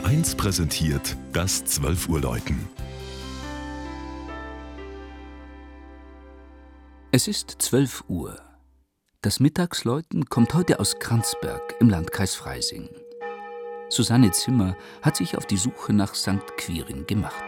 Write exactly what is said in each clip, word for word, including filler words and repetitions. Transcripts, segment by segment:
eins präsentiert das zwölf Uhr Läuten. Es ist zwölf Uhr. Das Mittagsläuten kommt heute aus Kranzberg im Landkreis Freising. Susanne Zimmer hat sich auf die Suche nach Sankt Quirin gemacht.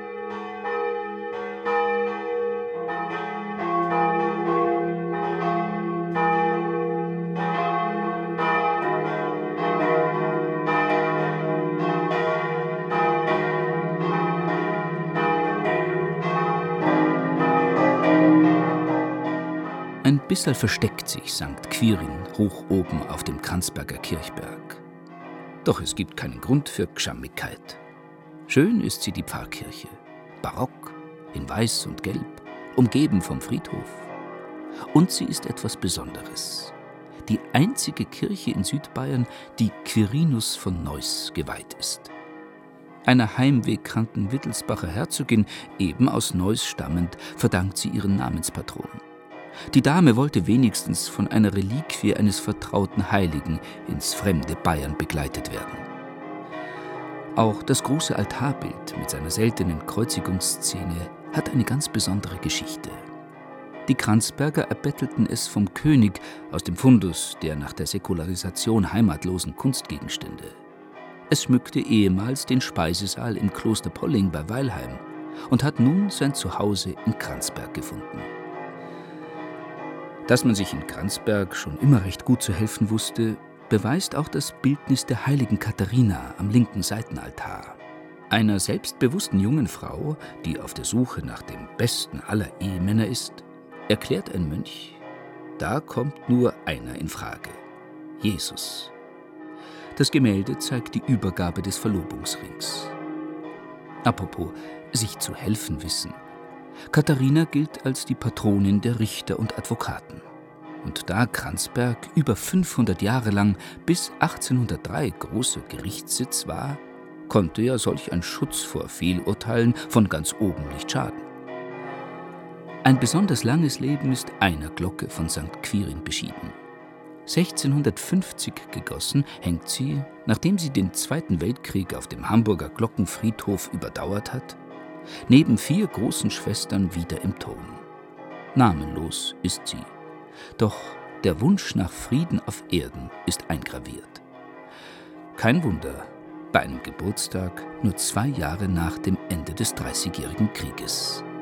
Ein bisserl versteckt sich Sankt Quirin hoch oben auf dem Kranzberger Kirchberg. Doch es gibt keinen Grund für Gschammigkeit. Schön ist sie, die Pfarrkirche. Barock, in Weiß und Gelb, umgeben vom Friedhof. Und sie ist etwas Besonderes. Die einzige Kirche in Südbayern, die Quirinus von Neuss geweiht ist. Einer heimwegkranken Wittelsbacher Herzogin, eben aus Neuss stammend, verdankt sie ihren Namenspatron. Die Dame wollte wenigstens von einer Reliquie eines vertrauten Heiligen ins fremde Bayern begleitet werden. Auch das große Altarbild mit seiner seltenen Kreuzigungsszene hat eine ganz besondere Geschichte. Die Kranzberger erbettelten es vom König aus dem Fundus der nach der Säkularisation heimatlosen Kunstgegenstände. Es schmückte ehemals den Speisesaal im Kloster Polling bei Weilheim und hat nun sein Zuhause in Kranzberg gefunden. Dass man sich in Kranzberg schon immer recht gut zu helfen wusste, beweist auch das Bildnis der heiligen Katharina am linken Seitenaltar. Einer selbstbewussten jungen Frau, die auf der Suche nach dem besten aller Ehemänner ist, erklärt ein Mönch, da kommt nur einer in Frage: Jesus. Das Gemälde zeigt die Übergabe des Verlobungsrings. Apropos sich zu helfen wissen. Katharina gilt als die Patronin der Richter und Advokaten. Und da Kranzberg über fünfhundert Jahre lang bis achtzehnhundertdrei großer Gerichtssitz war, konnte ja solch ein Schutz vor Fehlurteilen von ganz oben nicht schaden. Ein besonders langes Leben ist einer Glocke von Sankt Quirin beschieden. sechzehnhundertfünfzig gegossen, hängt sie, nachdem sie den Zweiten Weltkrieg auf dem Hamburger Glockenfriedhof überdauert hat, neben vier großen Schwestern wieder im Turm. Namenlos ist sie. Doch der Wunsch nach Frieden auf Erden ist eingraviert. Kein Wunder, bei einem Geburtstag nur zwei Jahre nach dem Ende des Dreißigjährigen Krieges.